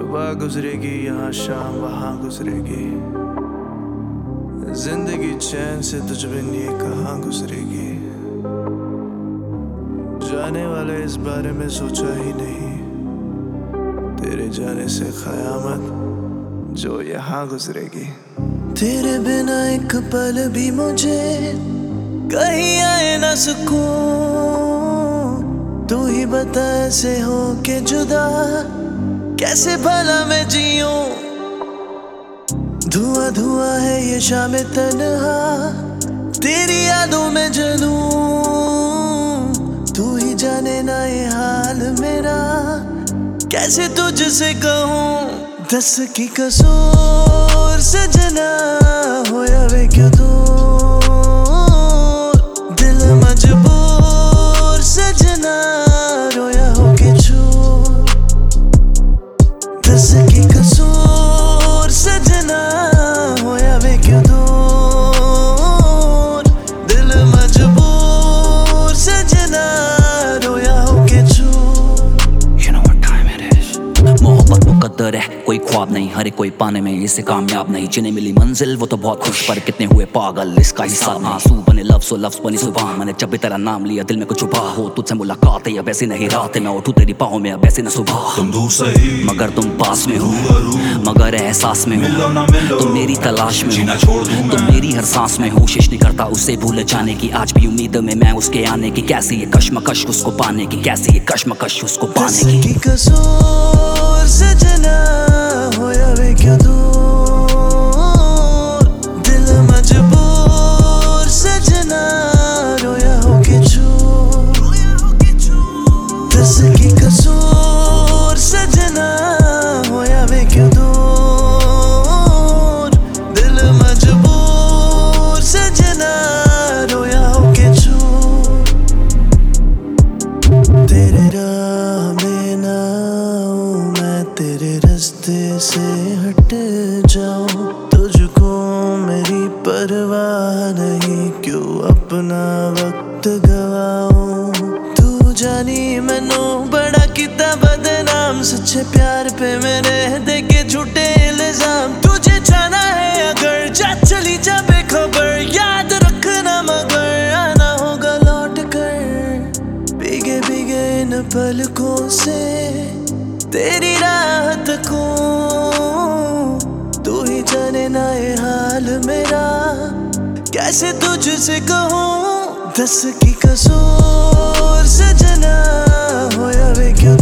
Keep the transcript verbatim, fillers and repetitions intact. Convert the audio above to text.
सुबह गुजरेगी यहाँ शाम वहाँ गुजरेगी, जिंदगी चैन से तुझ बिन ये कहाँ गुजरेगी। जाने वाले इस बारे में सोचा ही नहीं, तेरे जाने से क़यामत जो यहाँ गुजरेगी। तेरे बिना एक पल भी मुझे कहीं आए ना सुकून, तू ही बता ऐसे हो के जुदा कैसे भला मैं जीऊं। धुआं धुआं है ये शाम तन्हा, तेरी यादों में जलूं। तू ही जाने ना ये हाल मेरा कैसे तुझसे कहूँ। दस की कसूर सजना होया वे क्यों दूर, दिल मजबूर सजना रोया हो के चूर। दस की कसूर सजना होया वे क्यों दूर, दिल मजबूर सजना रोया हो के चूर। You know what time it is? मोहब्बत मुकद्दर है, कोई ख्वाब नहीं, हर कोई पाने में इसे कामयाब नहीं। जिन्हें मिली मंजिल वो तो बहुत खुश, पर कितने हुए पागल इसका हिसाब। आंसू बने लफ्ज़, लफ्ज़ बनी जुबान। मैंने जब भी तेरा नाम लिया दिल में कुछ छुपा हो। तुझसे मुलाकात है अब ऐसी नहीं रात, मैं उठूं तेरी बाहों में अब ऐसी न सुबह। तुम दूर सही मगर तुम पास में हो, मगर एहसास में हो। तुम मेरी तलाश में जीना हो, छोड़ दूं तुम मैं। मेरी हर सांस में हो। कोशिश नहीं करता उसे भूल जाने की, आज भी उम्मीद में मैं उसके आने की। कैसी ये कश्मकश उसको पाने की, कैसी ये कश्मकश उसको पाने की। की कसूर सजना होया वे क्यों दूर, दिल मजबूर सजना रोया हो के चूर। दस की कसूर सजना होया वे क्यों दूर, दिल मजबूर सजना रोया हो के चूर। तेरे राह में ना आऊं मैं, तेरे रास्ते से हट जाऊं। तुझको मेरी परवाह नहीं, क्यों अपना वक्त गवाऊं। तू जानी मैनू बड़ा किता बदनाम, सच्चे प्यार पे मेरे दे के झूठे इल्जाम। तुझे जाना है अगर जा चली जा बेखबर, याद रखना मगर आना होगा लौट कर। भीगे भीगे इन पलकों से तेरी राहत को, तू ही जाने ना ये हाल मेरा कैसे तुझसे कहूँ। दस की कसूर सजना होया वे क्यों